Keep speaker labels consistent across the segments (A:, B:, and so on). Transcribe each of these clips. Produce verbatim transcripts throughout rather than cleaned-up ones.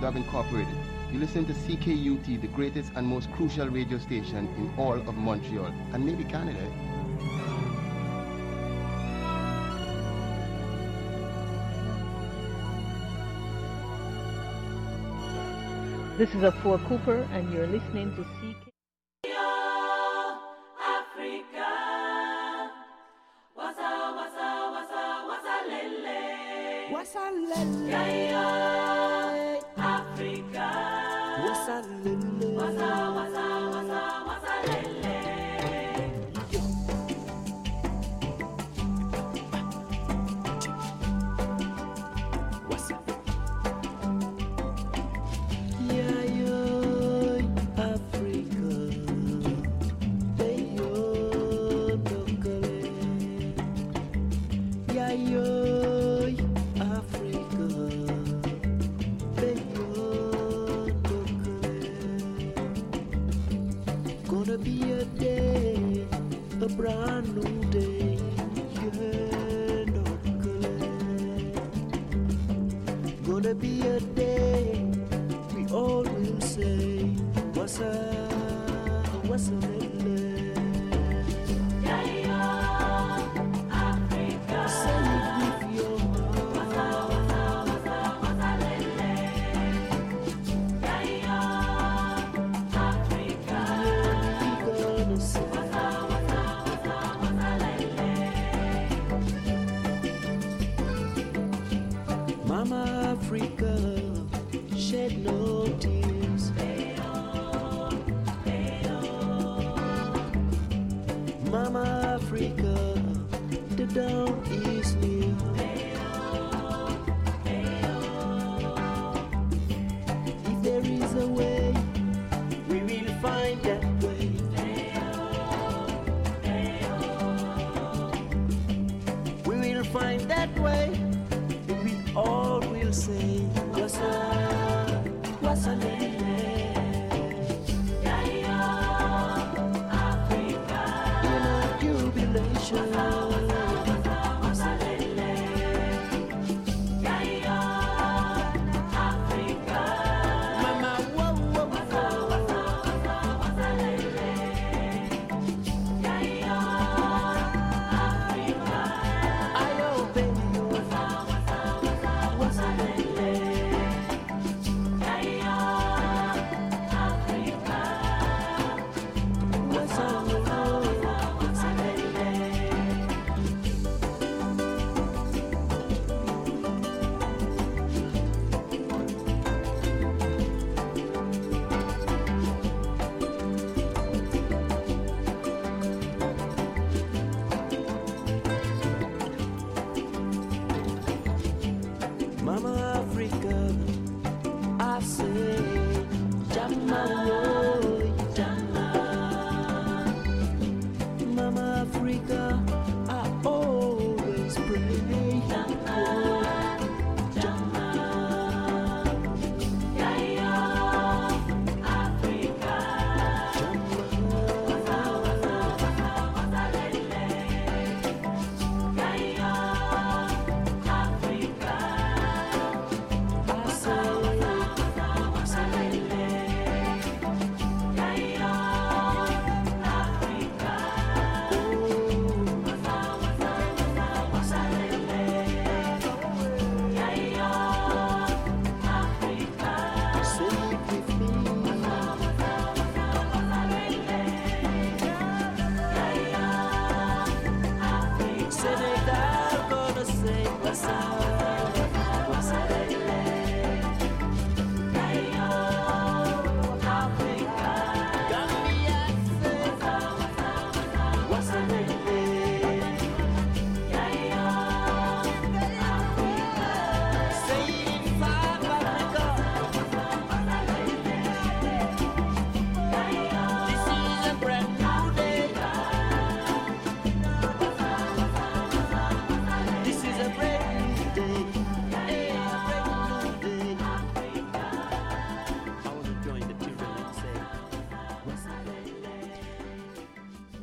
A: Dub Incorporated. You listen to C K U T, the greatest and most crucial radio station in all of Montreal, and maybe Canada.
B: This is Afua Cooper, and you're listening to C K.
C: Africa, wasa wasa wasa wasa lele, wasa lele, yeah, Africa, wasa lele, wasa wasa wasa wasa lele.
D: Brand new day, yeah, not gonna be a day we all will say, what's up, what's up, Africa, shed no tears. Mama Africa, the dawn is near. If there is a way, we will find that way. We will find that way. We all will say, what's up, what's up, Africa, in a jubilation.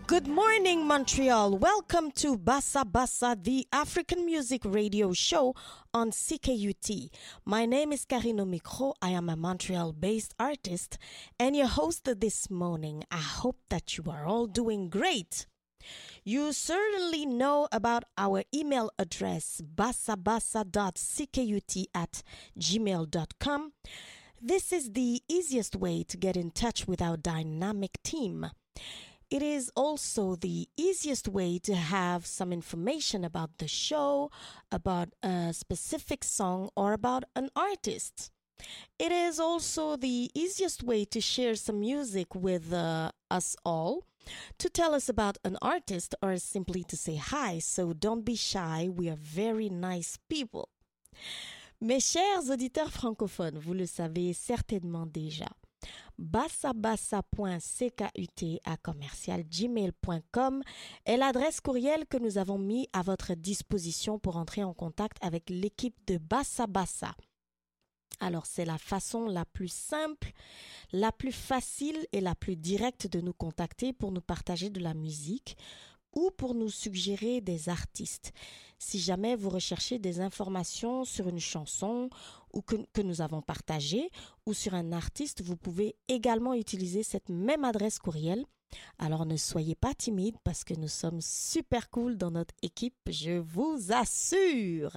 E: Good morning, Montreal. Welcome to Bassa Bassa, the African music radio show on C K U T. My name is Karine Micro. I am a Montreal-based artist and your host this morning. I hope that you are all doing great. You certainly know about our email address, bassabassa dot c k u t at gmail dot com. This is the easiest way to get in touch with our dynamic team. It is also the easiest way to have some information about the show, about a specific song, or about an artist. It is also the easiest way to share some music with uh, us all, to tell us about an artist, or simply to say hi. So don't be shy, we are very nice people. Mes chers auditeurs francophones, vous le savez certainement déjà. bassabassa point c k u t à commercial gmail point com est l'adresse courriel que nous avons mis à votre disposition pour entrer en contact avec l'équipe de Bassa Bassa. Alors, c'est la façon la plus simple, la plus facile et la plus directe de nous contacter pour nous partager de la musique ou pour nous suggérer des artistes. Si jamais vous recherchez des informations sur une chanson ou que, que nous avons partagée ou sur un artiste, vous pouvez également utiliser cette même adresse courriel. Alors ne soyez pas timide parce que nous sommes super cool dans notre équipe, je vous assure.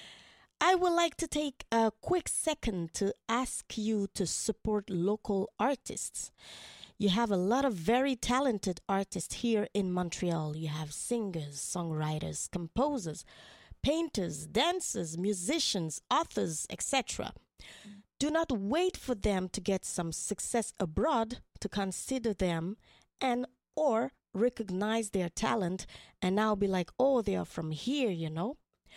E: I would like to take a quick second to ask you to support local artists. You have a lot of very talented artists here in Montreal. You have singers, songwriters, composers, painters, dancers, musicians, authors, et cetera. Do not wait for them to get some success abroad to consider them and or recognize their talent and now be like, oh, they are from here, you know.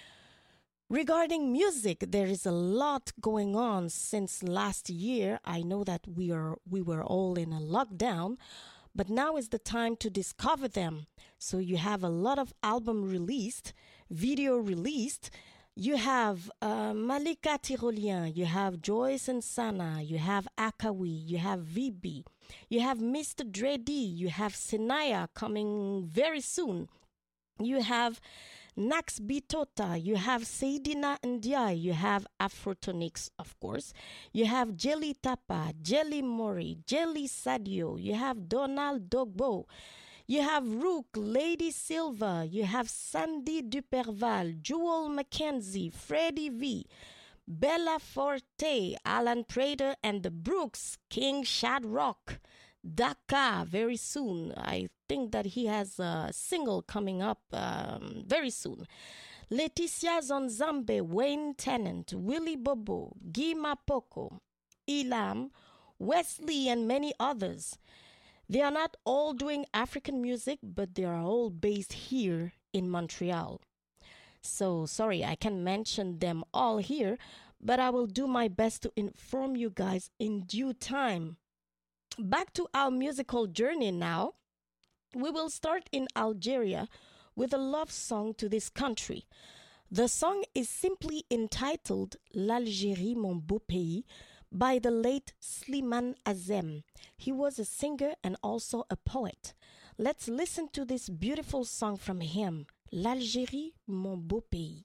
E: Regarding music, there is a lot going on since last year. I know that we are we were all in a lockdown, but now is the time to discover them. So you have a lot of album released, video released. You have uh, Malika Tyrolien, you have Joyce and Sana, you have Akawi, you have V B, you have Mister Dreddy, you have Sinaya coming very soon. You have Nax Bitota, you have Seydina Ndiaye, you have Afrotonix, of course. You have Jelly Tapa, Jelly Mori, Jelly Sadio, you have Donald Dogbo, you have Rook, Lady Silva, you have Sandy Duperval, Jewel Mackenzie, Freddie V, Bella Forte, Alan Prater, and the Brooks, King Shadrock. Daka very soon. I think that he has a single coming up um, very soon. Leticia Zonzambe, Wayne Tennant, Willie Bobo, Guy Mapoko, Ilam, Wesley, and many others. They are not all doing African music, but they are all based here in Montreal. So, sorry, I can't mention them all here, but I will do my best to inform you guys in due time. Back to our musical journey now. We will start in Algeria with a love song to this country. The song is simply entitled L'Algérie, mon beau pays by the late Slimane Azem. He was a singer and also a poet. Let's listen to this beautiful song from him, L'Algérie, mon beau pays.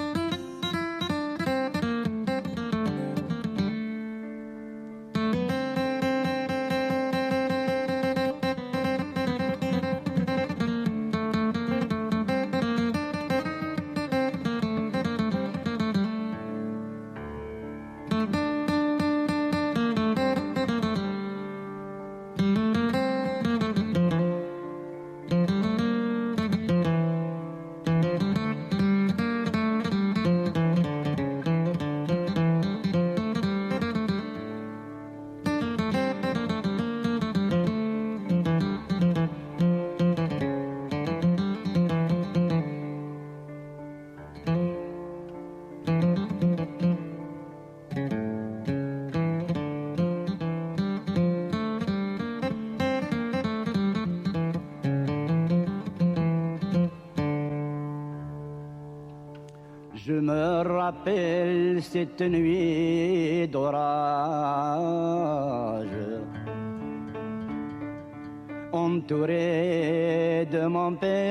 F: Je me rappelle cette nuit d'orage. entouré de mon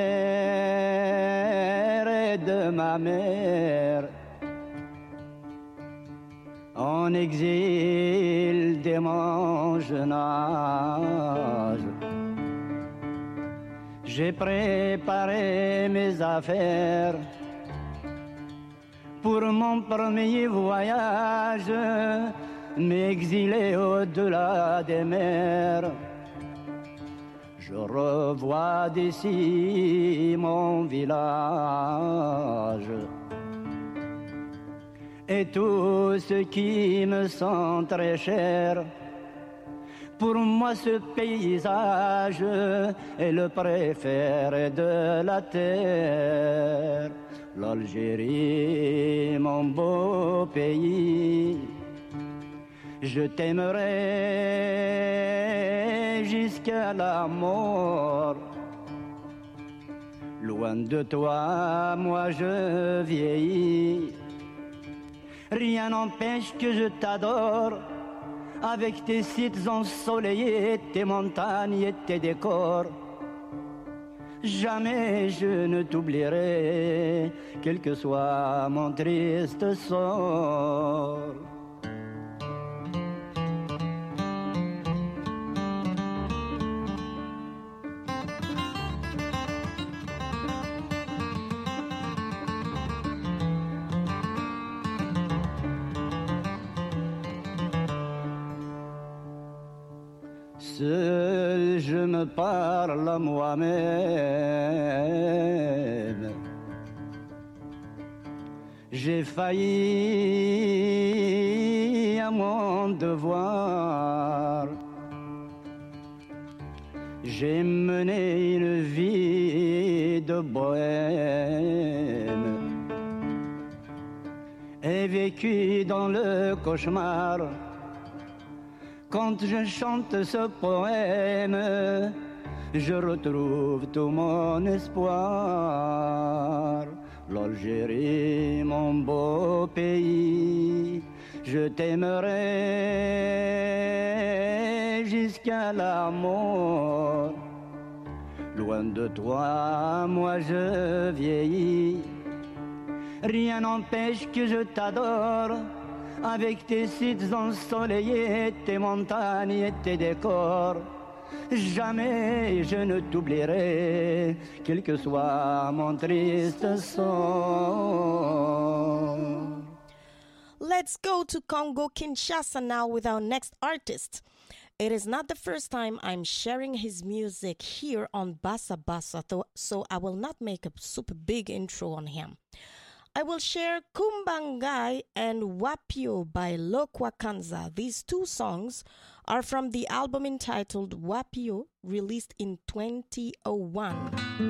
F: père et de ma mère, en exil dès mon jeune âge. J'ai préparé mes affaires pour mon premier voyage, m'exiler au-delà des mers. Je revois d'ici mon village et tout ce qui me sont très cher. Pour moi ce paysage est le préféré de la terre. L'Algérie, mon beau pays, je t'aimerai jusqu'à la mort. Loin de toi, moi je vieillis. Rien n'empêche que je t'adore, avec tes sites ensoleillés, tes montagnes et tes décors. Jamais je ne t'oublierai, quel que soit mon triste sort. Seul je me parle à moi-même. J'ai failli à mon devoir. J'ai mené une vie de bohème et vécu dans le cauchemar. Quand je chante ce poème, je retrouve tout mon espoir. L'Algérie, mon beau pays, je t'aimerai jusqu'à la mort. Loin de toi, moi je vieillis. Rien n'empêche que je t'adore, avec tes sites ensoleillés, tes montagnes et tes décors. Jamais je ne t'oublierai, quel que soit mon triste sort.
E: Let's go to Congo Kinshasa now with our next artist. It is not the first time I'm sharing his music here on Bassa Bassa, so I will not make a super big intro on him. I will share Kumbangai and Wapio by Lokwa Kanza. These two songs are from the album entitled Wapio, released in twenty oh one.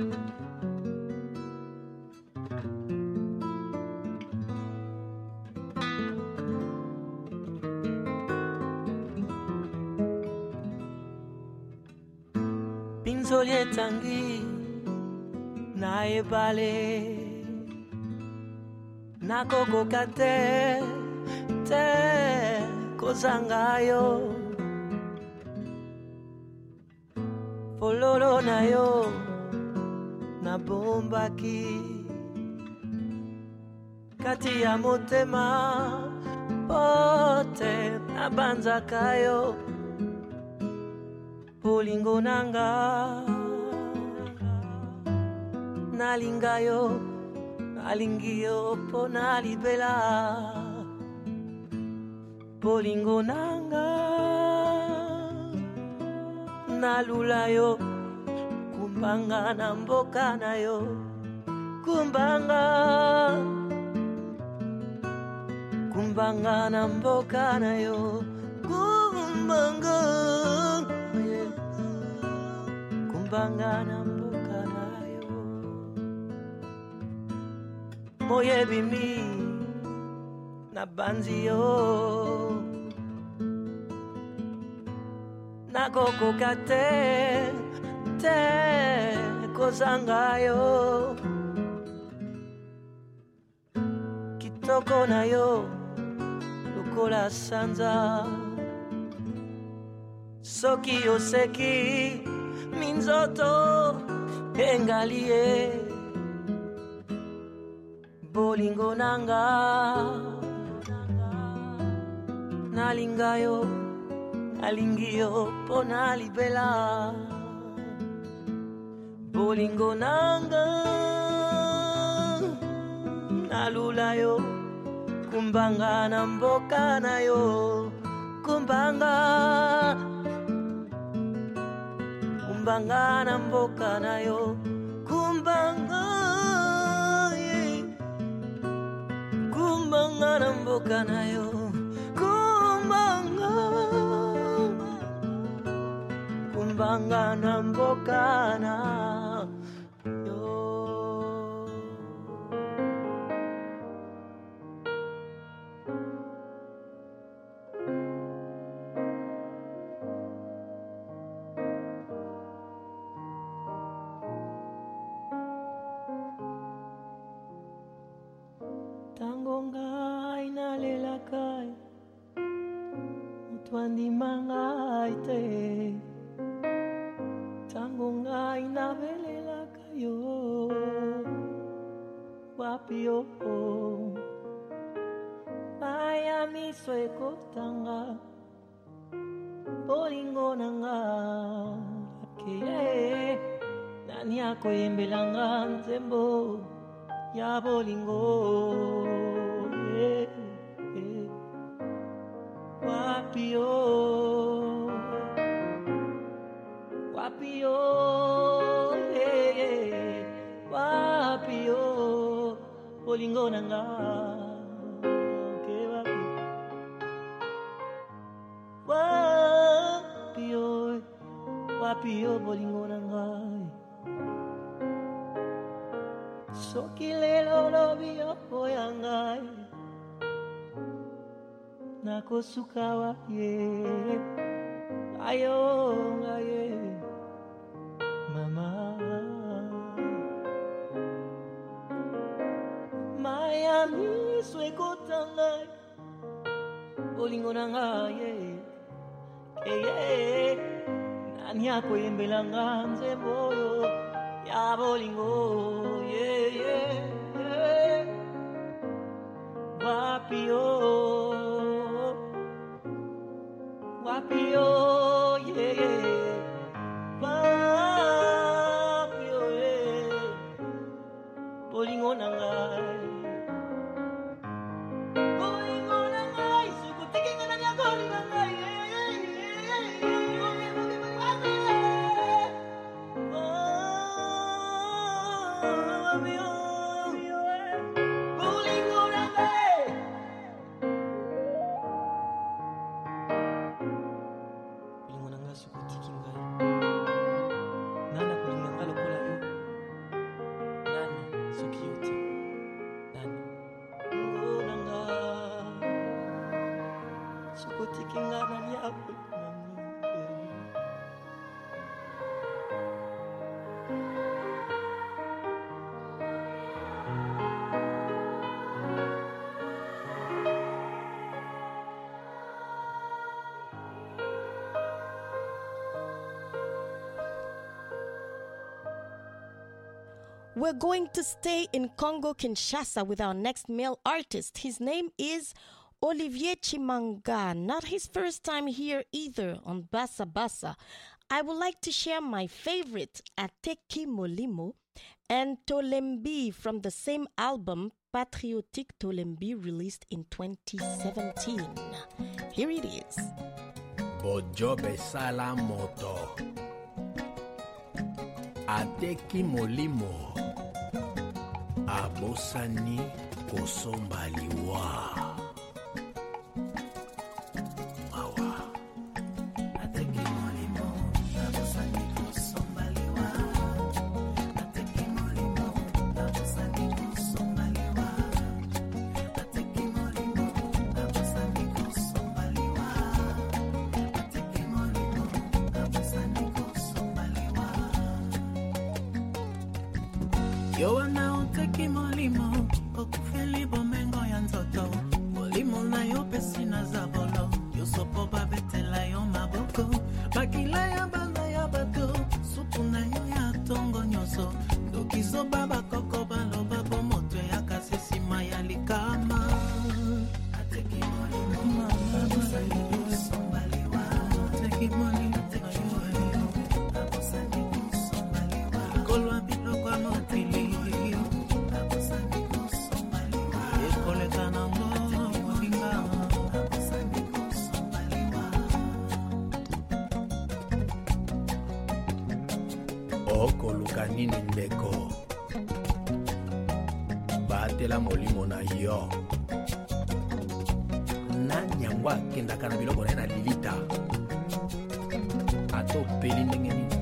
G: Pinzolye tangi na ebale nakokoka te te kozangayo fololo na yo nabombaki kati ya motema pote nabanzaka yo bolingo nanga nalinga yo alingio pona libela bolingo nanga nalula yo kumbanga na mboka na yo kumbanga kumbanga na mboka na yo kumbanga yeah. Kumbanga na mboka na moye bimi na banzio na koko kate te kozangayo kitoko na yo lokola sanza soki oseki minzoto engalie bolingo nanga nalingayo alingio pona libela bolingo nanga nalulayo kumbanga na mboka nayo kumbanga kumbanga na mboka nayo kumbanga yeah. kumbanga na mboka nayo kumbanga kumbanga na mboka na
C: Twandi mangai te tango ngai na velela kayo wapio Miami sweko tanga bolingo nanga ke nani ako embelanga nzembo ya bolingo yeah. Wapio, wapio, yeah, yeah. Wapio, bolingo nanga, okay, wapio, wapio, wapio, bolingo nanga. Sokilelo lobio boyangai. Nakosukawa ye ayo aye mama Miami sweko tanga bolingo nanga ye ye nani ako embelanga nzembo ya bolingo ye ye wapio Wapio, yeah, yeah. Wapio, yeah. Bolingo nangai. Bolingo nangai. Suku tiki ngana dia bolingo nangai. Wapio, bolingo nangai.
E: We're going to stay in Congo-Kinshasa with our next male artist. His name is Olivier Chimanga. Not his first time here either on Bassa Bassa. I would like to share my favorite, Ateki Molimo, and Tolembi from the same album, Patriotic Tolembi, released in twenty seventeen. Here it is.
H: Bojobe Salamoto. Ateki Molimo. Abosani Kosombaliwa.
I: Yo wana uteki molimo okufeli bomengo ya nzoto molimo na yo pesi na zabolo yo sopo babetela yo maboko bakila ya banda ya bato
H: okoluka nini ndeko batela molimo na yo nani yango akendaka na biloko na ye na lilita ata opeli ndenge nini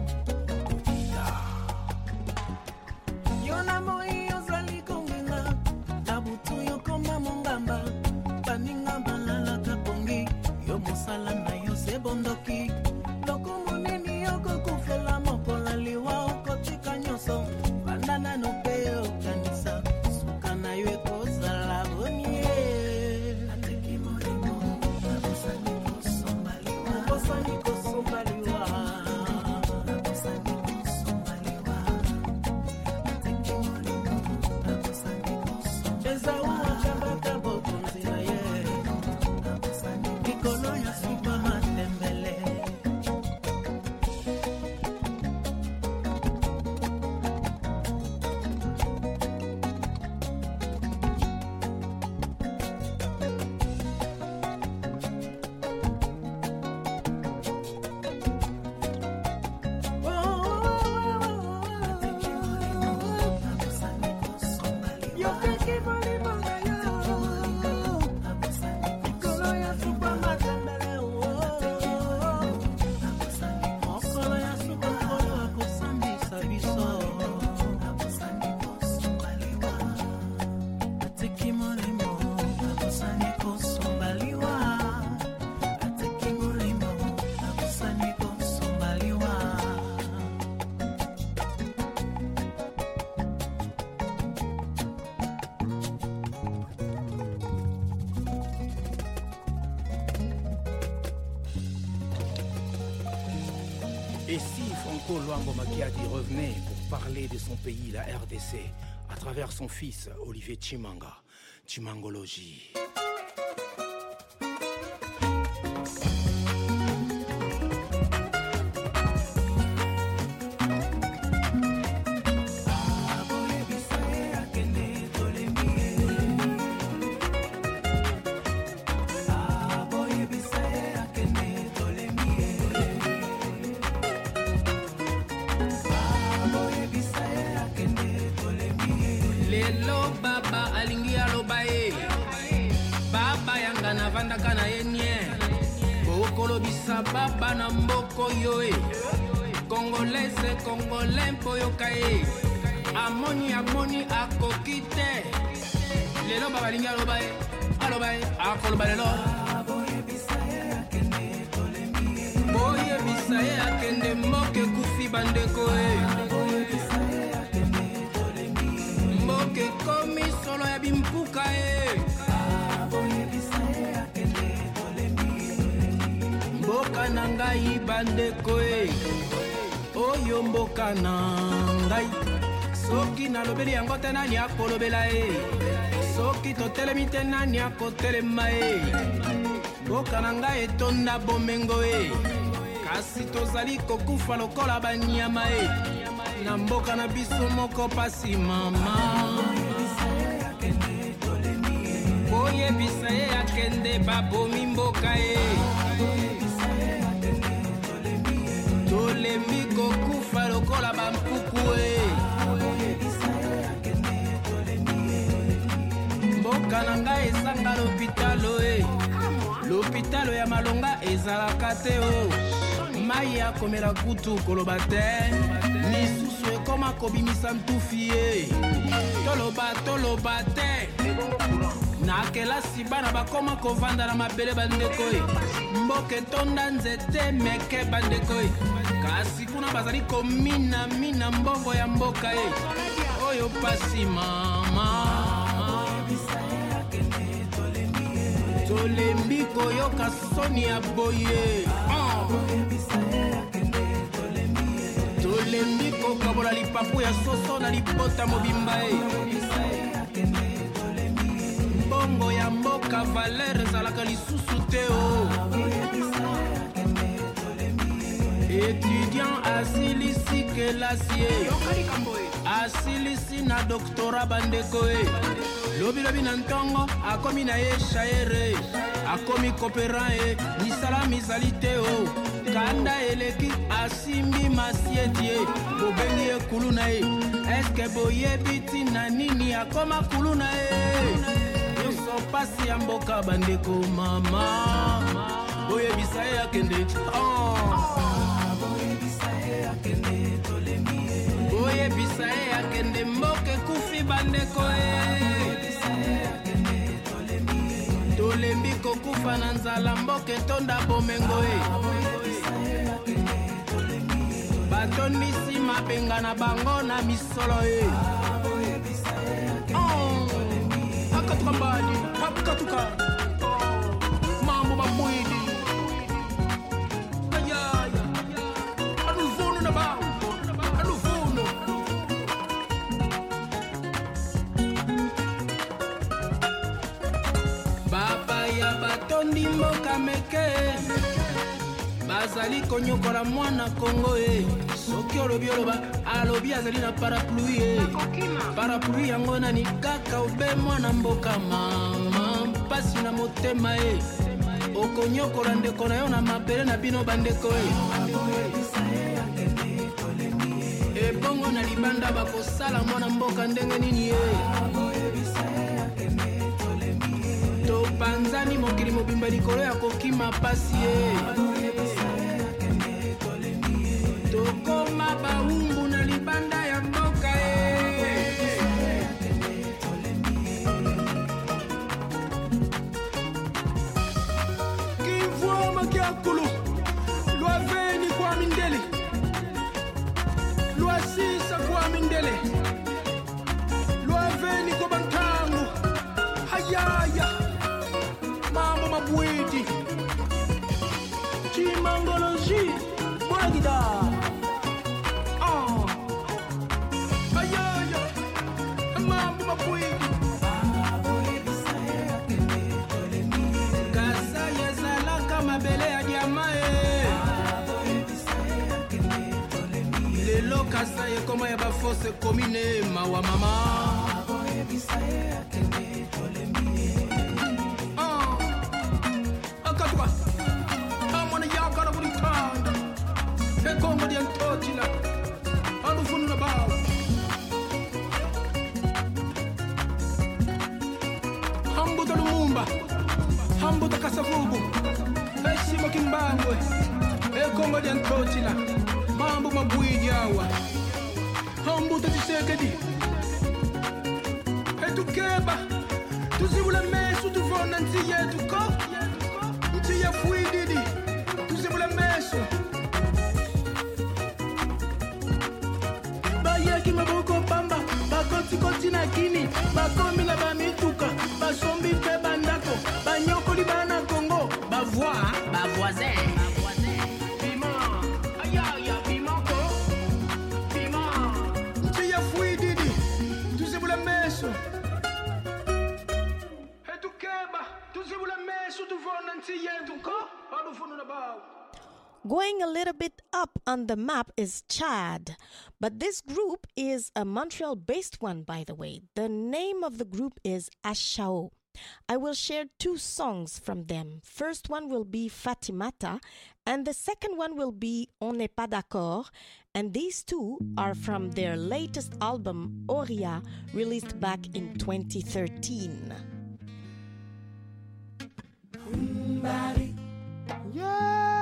I: yo na moi ozali kongenga tabutu yokoma mongamba baninga balalaka pongi yo mosala na yo se bondoki loko moneni yokokufela mokola liwa okotika nyonso bandana no pe okanisa suka na yo ekozala bonie ateki molimo abosani kosombaliwa abosani kosombaliwa abosani kosombaliwa ateki molimo abosani kosombaliwa eza uwakabaka bokonzi na ye abosani likolo ya suka matembele.
H: Et si Franco Luambo Makiadi revenait pour parler de son pays, la R D C, à travers son fils Olivier Chimanga, Chimangologie.
J: Kana yenye bokolo bisa baba na mboko yoe Congolaise Congolais mpo yokae amoni amoni akokite lelo baba lingi aloba e aloba e akoloba lelo boye bisa e akende moke kufi bandeko e moke komi solo ya bimpuka e mboka na ngai bandeko e oyo mboka na ngai soki nalobeli yango te nani akolobela e soki totelemi te nani akotelema e mboka na ngai etonda bomengo e kasi tozali kokufa lokola banyama e na mboka na biso moko pasi mama boyebisa ye akende babomi mboka e tolembi kokufa lokola bampuku e mboka na ngai ezanga lopitalo e lopitalo ya malonga ezalaka te o mai akomela kutu koloba te misusu ekoma kobimisa ntufi e toloba toloba te na kelasi bana bakoma kovanda na mabele bandeko e mboka etonda nzete meke bandeko e kasi kuna bazali komina mina mbongo ya mboka e oyo pasi mama tolembi koyoka soni ya boye tolembi kokabola lipapu ya soso na lipota mobimba e mbongo ya mboka valer ezalaka lisusu te o étudiant à Silisi Kelasie, à Silisi na doctorat bandekoe. Lobi lobi nantongo, akomi na ye shaere, akomi kopera e, nisala mizalite o. Kanda eleki asimbi masietie, bobengi e kuluna e. Eske boye biti na nini akoma kuluna e. Yoso pasi ya mboka bandeko mama. Boye bisaye akende. Oh. Boye bisaye akende tolemie. Boye bisaye akende mboke kufi bandeko e. Tolembi kokufa na nzala mboke tonda bomengo e. Batondisi mabenga na bango na misolo e. Oh, akatuka mbadi, akatuka. Oh, mambo mabuidi. Ayaya, aduvuno na bao, aduvuno. Baba ya batondi mboka meke. Bazali konyokola mwana Kongo e. Soki olobi oloba alobi azali na parapluie e. Parapluie yango nani kaka obe mwana mboka mama. Mpasi na motema e. Okonyokola ndeko na yo na mapele na bino bandeko e. Ebongo na libanda bakosala mwana mboka ndenge nini e. Topanzani mokili mobimba likolo ya kokima pasi e. Tokoma baumbu na libanda ya mboka e. Kivuoma kiakulu lwa veni kwa mindele, lwa sisa kwa mindele, lwa veni kwa bankangu. Hayaya mambo mabwidi chimangoloji bwagida. Kasa ye koma ya bafose komine mawa mama. Ah, akatwa. Amwana yakana burikanda. E kongo di antotila. Anu funu na bao. Hambuta lumumba. Hambuta kasavubu. Eshima kimbangwe. E kongo di antotila. Mambo mabwidi awa. Hambuta tisekedi. Etukeba. Tuzibula mesu tuvona ntiye tuko. Ntiye fuididi. Tuzibula mesu. Bayeki maboko pamba. Bakoti koti na kini. Bakomi na bamituka. Basombi pe bandako. Banyoko li bana Kongo. Bavois. Bavoisin.
E: Going a little bit up on the map is Chad, but this group is a Montreal-based one, by the way. The name of the group is Ashao. I will share two songs from them. First one will be Fatimata, and the second one will be On n'est pas d'accord. And these two are from their latest album, Oria, released back in twenty thirteen.
D: Yeah.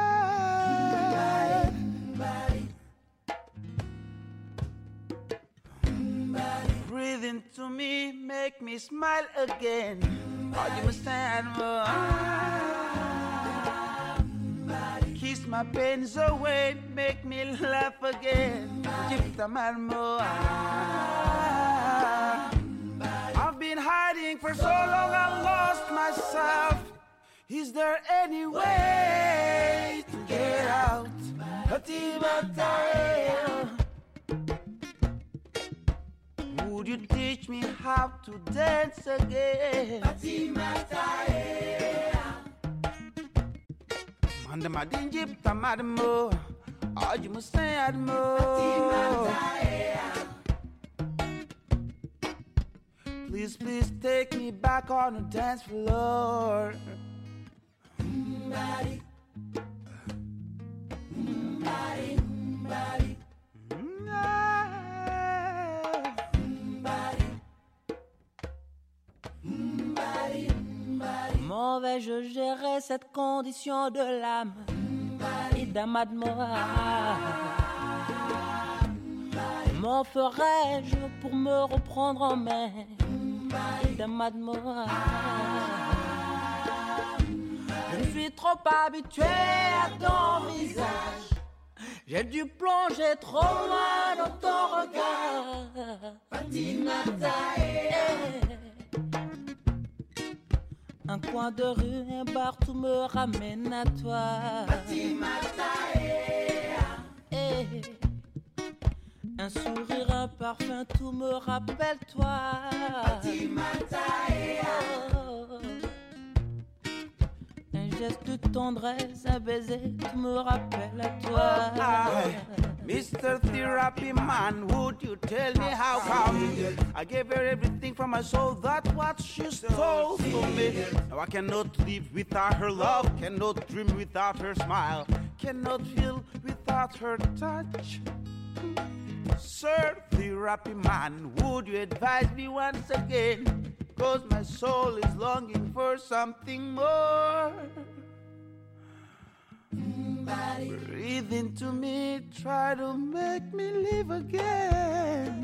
D: Breathe into me, make me smile again. Oh, you must stand more. Kiss my pains away, make me laugh again. Give the man more. I've been hiding for so long, I lost myself. Is there any way to get out? Would you teach me how to dance again? Manda madinjip tamadmo, Oh, you must say it more. Please, please take me back on the dance floor. Body. Body, body.
G: Comment vais-je gérer cette condition de l'âme et d'amadmoa? Comment ferais-je pour me reprendre en main d'amadmoa? Je suis trop habitué à ton visage. J'ai dû plonger trop loin dans ton regard. Fatimata, un coin de rue, un bar, tout me ramène à toi. Fatimata, un sourire, un parfum, tout me rappelle toi. Fatimata, oh. Un geste de tendresse, un baiser, tout me rappelle à toi.
D: Oh, Mister Therapy Man, would you tell me how come I gave her everything from my soul, that's what she stole from me. Now I cannot live without her love, cannot dream without her smile, cannot feel without her touch. Sir Therapy Man, would you advise me once again? Cause my soul is longing for something more. Body. Breathe into me, try to make me live again.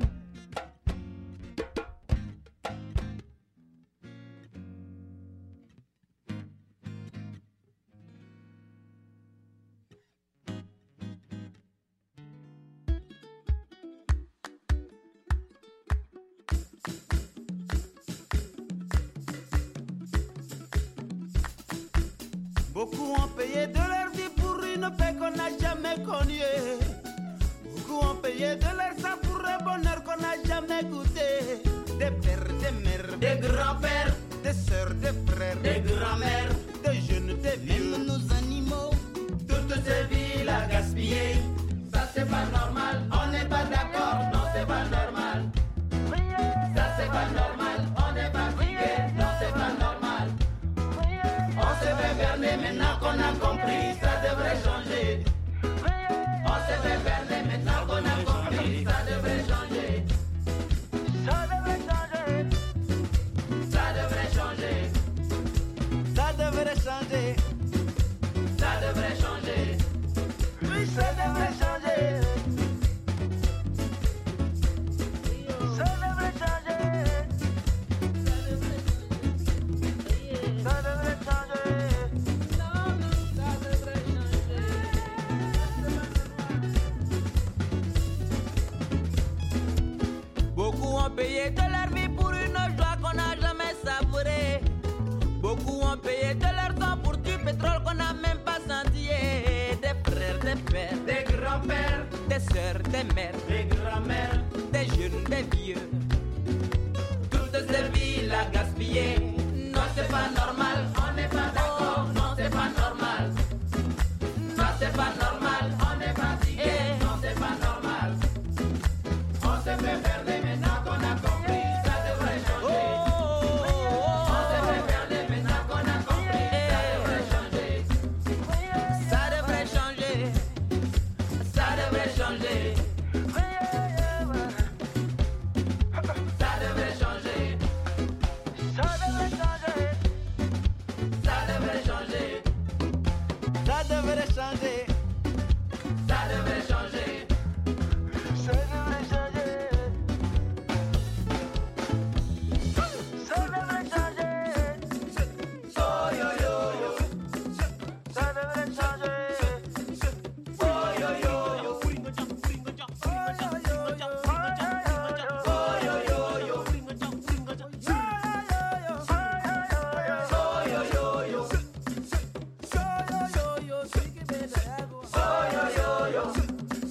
D: Beaucoup ont payé de leur vie pour une paix qu'on n'a jamais connue. Beaucoup ont payé de leur sang pour un bonheur qu'on n'a jamais goûté. Des pères, des mères, des grands-pères, des sœurs, des frères, des grands-mères, des jeunes, des vieux, même nos animaux. Toutes ces vies à gaspiller, ça c'est pas normal. On n'est pas d'accord, non c'est pas normal. Ça c'est pas normal, on n'est pas friqué, non c'est pas normal. On se fait berner maintenant qu'on a compris, ça devrait changer. On se fait berner maintenant qu'on a compris, ça devrait changer. Ça devrait changer. Ça devrait changer. Ça devrait changer. Ça devrait changer. Oui, ça devrait changer. Ça devrait changer. Ça devrait changer. Beaucoup ont payé de leur vie pour une joie qu'on n'a jamais savourée. Beaucoup ont payé de leur temps pour du pétrole qu'on n'a même pas senti. Des frères, des pères, des grands-pères, des sœurs, des mères, des grands-mères, des jeunes, des vieux. Toutes ces vies à gaspiller. Non, c'est pas normal, on n'est pas d'accord. Non, c'est pas normal. Non, c'est pas normal, on n'est pas friqué. Non, c'est pas normal. On se fait berner maintenant qu'on a compris, ça devrait changer. On se fait berner maintenant qu'on a compris, ça devrait changer. Ça devrait changer. Ça devrait changer. Ça devrait changer. Ça devrait changer. Ça devrait changer. Ça devrait changer. Ça devrait changer. Ça devrait changer. Ça devrait changer. Oh yo yo yo. Ça devrait changer. Oh yo yo yo. Oh yo yo yo. Oh yo yo yo. Oh yo yo yo. Oh yo yo yo.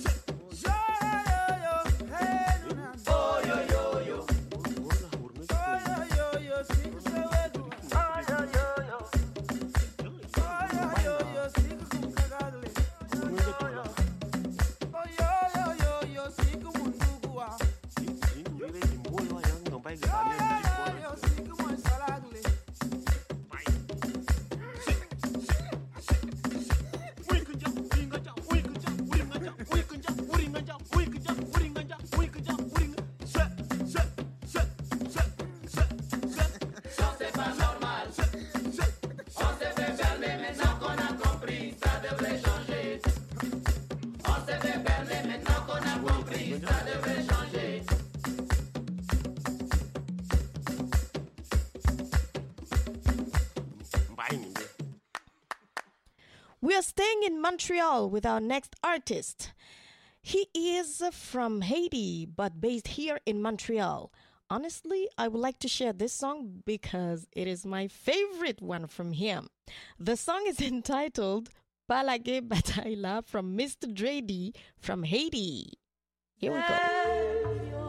E: We are staying in Montreal with our next artist. He is from Haiti, but based here in Montreal. Honestly, I would like to share this song because it is my favorite one from him. The song is entitled Palage Bataila from Mister Drady from Haiti. Here we go.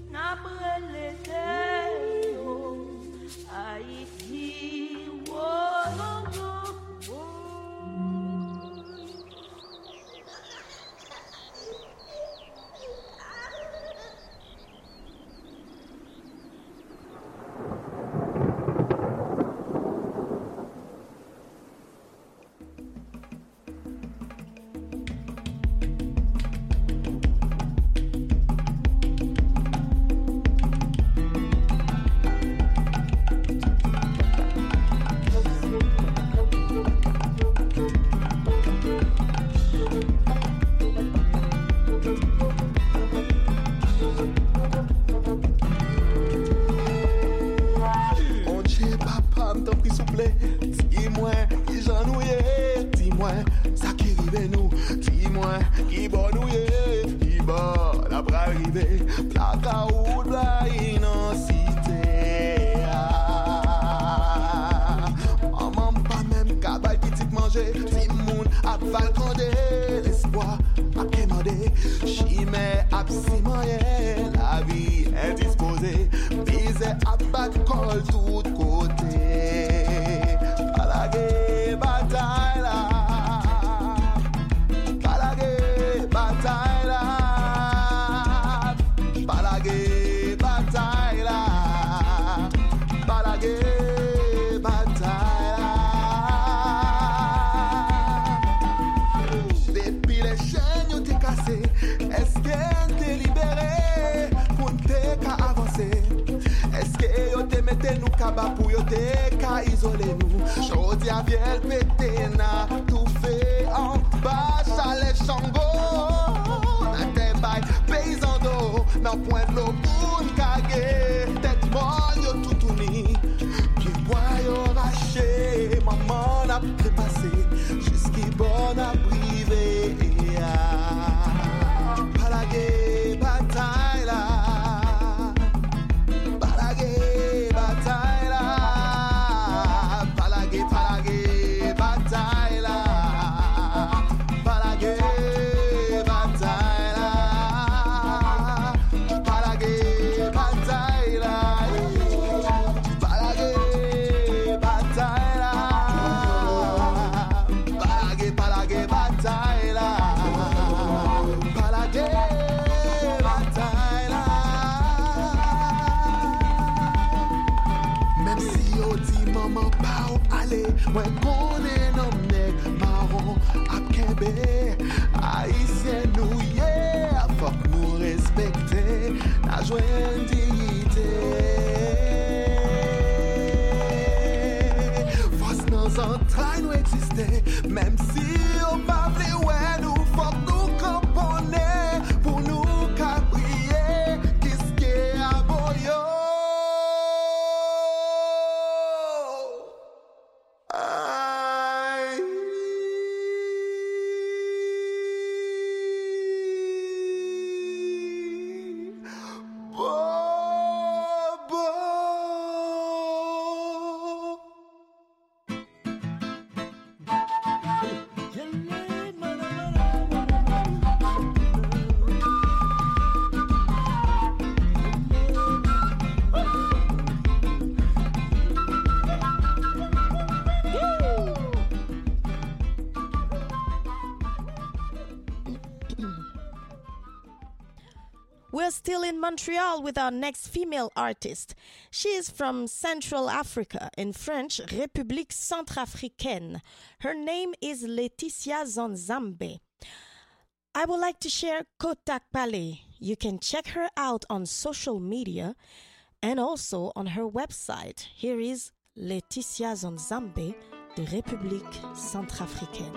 K: Dis-moi, qui j'en ouye, dis-moi, ça qui rive nous, dis-moi, qui bon nouye, qui bon, la bras rive, placa ou de la innocité. Maman pas même cabal petit manger, si moun a falcondé, l'espoir a quémandé, chimé a psimoyé, la vie indisposée, bise a battre col tout côté. Palage bataille là, palage bataille là, palage bataille là, palage bataille là. Depuis les chaînes y'ont été cassées, est-ce qu'elle t'est libérée pour t'es qu'à avancer? Est-ce que yo te mette nous kaba pour yo te ka isoler nous? Chaudy a viel pété na tout fait en bas chalet chango. Na te bay paysan d'eau, nan point de l'eau pour kage. Tête mort yo tout uni, pied bois yo raché. Maman n'a prépassé, jusqu'y bon a privé. Palage bataille là. Moi connais nom nèg marron à Kembe, haïtien nous yeah, faut que nous respecter la joie dignité. Force nos entrailles nous exister, même si on pas vle ouais nous faut que nous camponner pour nous cabrier, qu'est-ce qui est à boyo.
E: We're still in Montreal with our next female artist. She is from Central Africa, in French, République Centrafricaine. Her name is Laetitia Zonzambe. I would like to share Kotak Palais. You can check her out on social media and also on her website. Here is Laetitia Zonzambe de République Centrafricaine.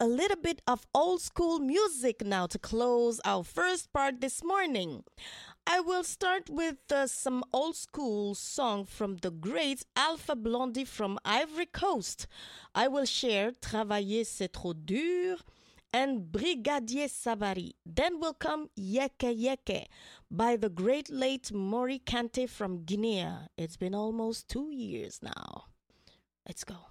E: little bit of old school music now to close our first part this morning. I will start with uh, some old school song from the great Alpha Blondy from Ivory Coast. I will share Travailler c'est trop dur and Brigadier Savary. Then will come Yeke Yeke by the great late Mori Kante from Guinea. It's been almost two years now. Let's go.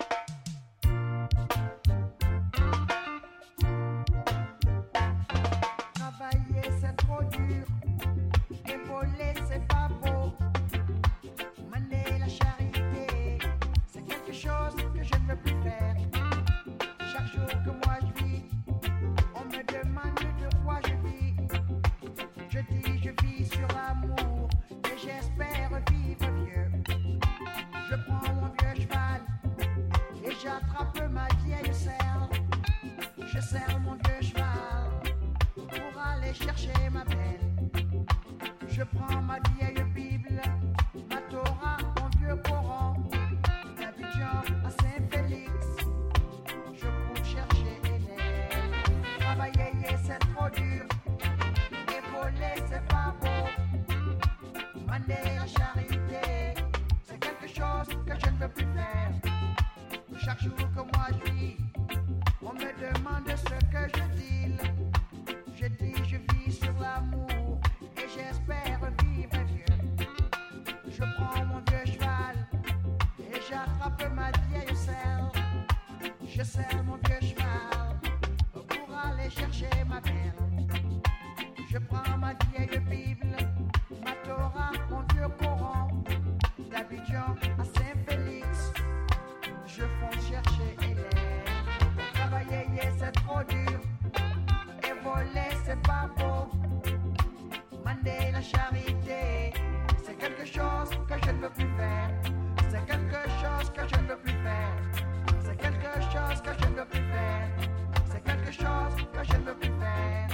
L: Travailler c'est trop dur, et voler c'est pas beau. Mener la charité, c'est quelque chose que je ne veux plus faire. Chaque jour que moi je vis, on me demande de quoi je vis. Je dis je vis sur l'amour et j'espère vivre vieux. Je prends mon vieux cheval et j'attrape ma vieille selle. Je serre mon vieux cheval pour aller chercher ma belle. Je prends ma vieille Bible, ma Torah, mon vieux Coran, d'Abidjan à Saint-Félix. Je cours chercher Hélène. Travailler c'est trop dur et voler c'est pas beau. Mander la charité, c'est quelque chose que je ne veux plus faire. Chaque jour que moi je vis, on me demande ce que je dis. Je dis je vis sur l'amour et j'espère vivre vieux. Je prends mon vieux cheval et j'attrape ma vieille selle. Je serre mon vieux cheval pour aller chercher ma belle. Je prends ma vieille Bible, ma Torah, mon vieux Coran, d'Abidjan à Saint-Félix. Je fonce chercher Hélène. Travailler c'est trop dur et voler c'est pas beau. Mander la charité, c'est quelque chose que je ne veux plus faire. C'est quelque chose que je ne veux plus faire. C'est quelque chose que je ne veux plus faire. C'est quelque chose que je ne veux plus faire.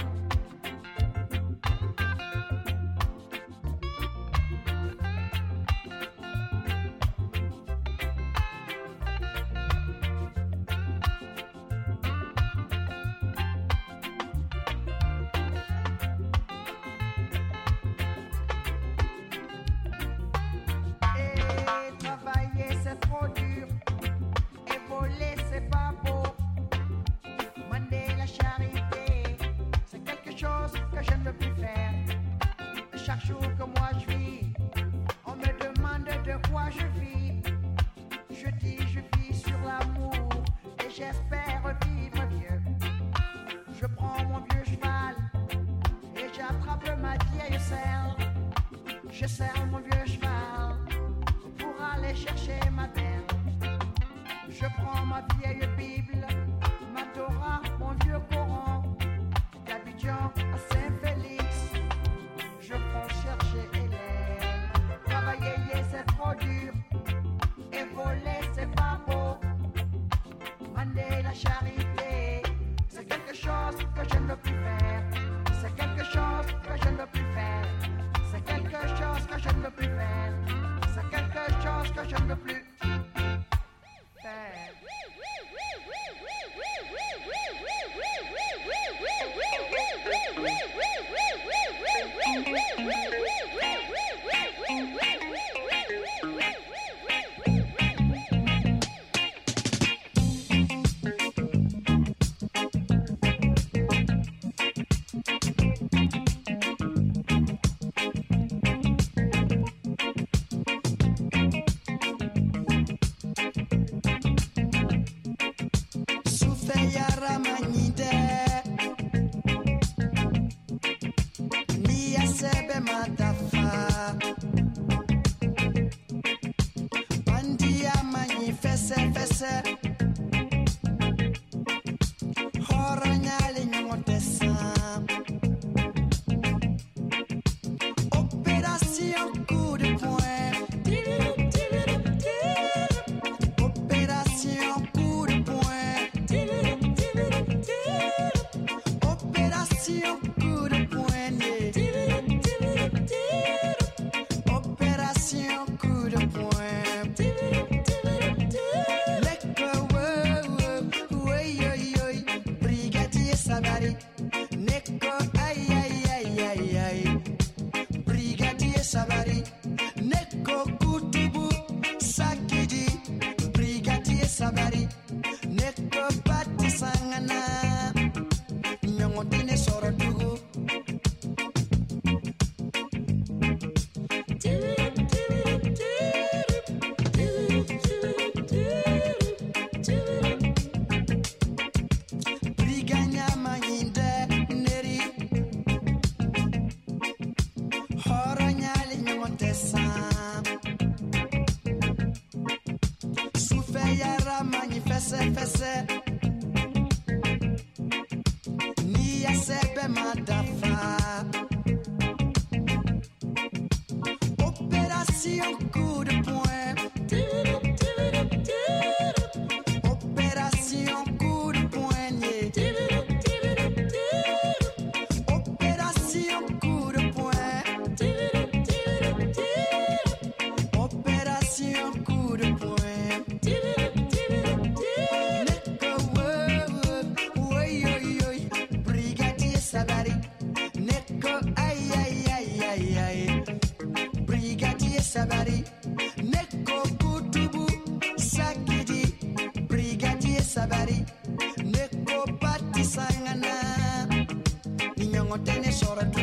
L: Chaque jour que moi je vis, on me demande de quoi je vis. Je dis je vis sur l'amour et j'espère vivre vieux. Je prends mon vieux cheval et j'attrape ma vieille selle. Je serre mon vieux cheval pour aller chercher ma belle. Je prends ma vieille Bible, ma Torah, mon vieux Coran, d'Abidjan à Saint-Félix. Je fonce chercher Hélène. Travailler c'est trop dur et voler c'est pas beau. Mander la charité, c'est quelque chose que je ne veux plus faire. C'est quelque chose que je ne veux plus faire. C'est quelque chose que je ne veux plus faire. C'est quelque chose que je ne veux plus faire.
M: Madafa. Opération coup de poing. Opération coup de poignet. Opération coup de poing. Opération coup de poing. Neko wo, oi oi oi, Brigadier Sabari. Neko ay ay ay ay ay, Brigadier Sabari. Neko kutubu sakidi, Brigadier Sabari. Neko pati sangana, ninyongo tene soratu.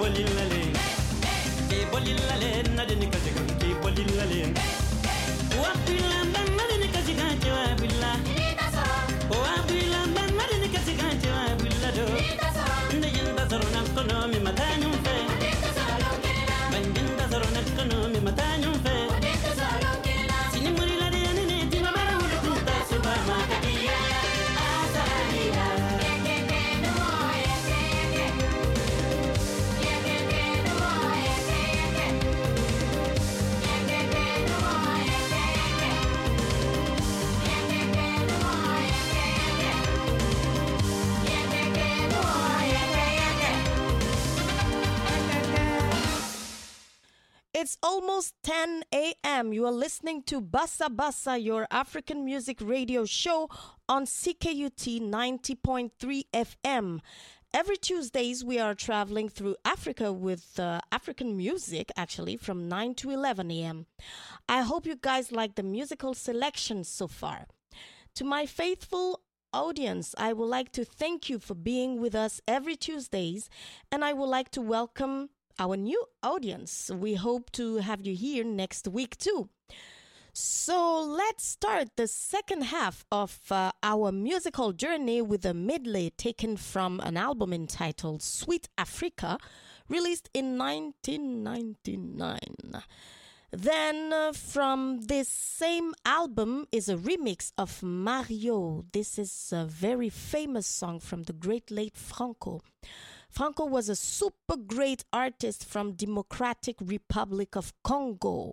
N: bolilale ke bolilale nadini kajigan ke bolilale wapila man nadini kajigan ke wapila wapila man nadini kajigan ke wapila do ndinda zarona kono mi matanyu fe bandinda zarona kono mi matanyu fe sini murila de anene tima bara mutunta subama kadiya asaliya
E: It's almost ten a.m. You are listening to Bassa Bassa, your African music radio show on C K U T ninety point three F M. Every Tuesdays, we are traveling through Africa with uh, African music, actually, from nine to eleven a.m. I hope you guys like the musical selections so far. To my faithful audience, I would like to thank you for being with us every Tuesdays, and I would like to welcome our new audience. We hope to have you here next week too. So let's start the second half of uh, our musical journey with a medley taken from an album entitled Sweet Africa, released in nineteen ninety-nine. Then uh, from this same album is a remix of Mario. This is a very famous song from the great late Franco. Franco was a super great artist from Democratic Republic of Congo.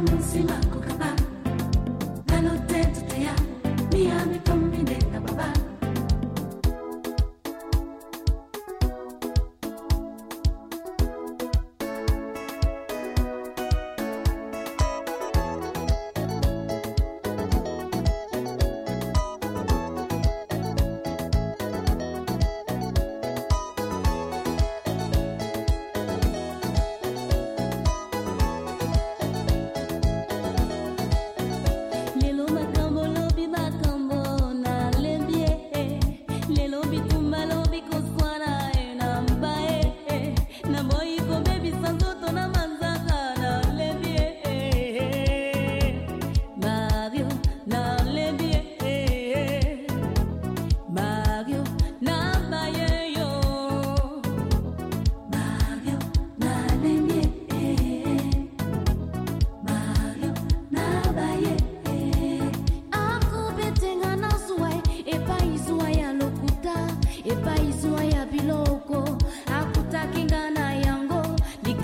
O: munzima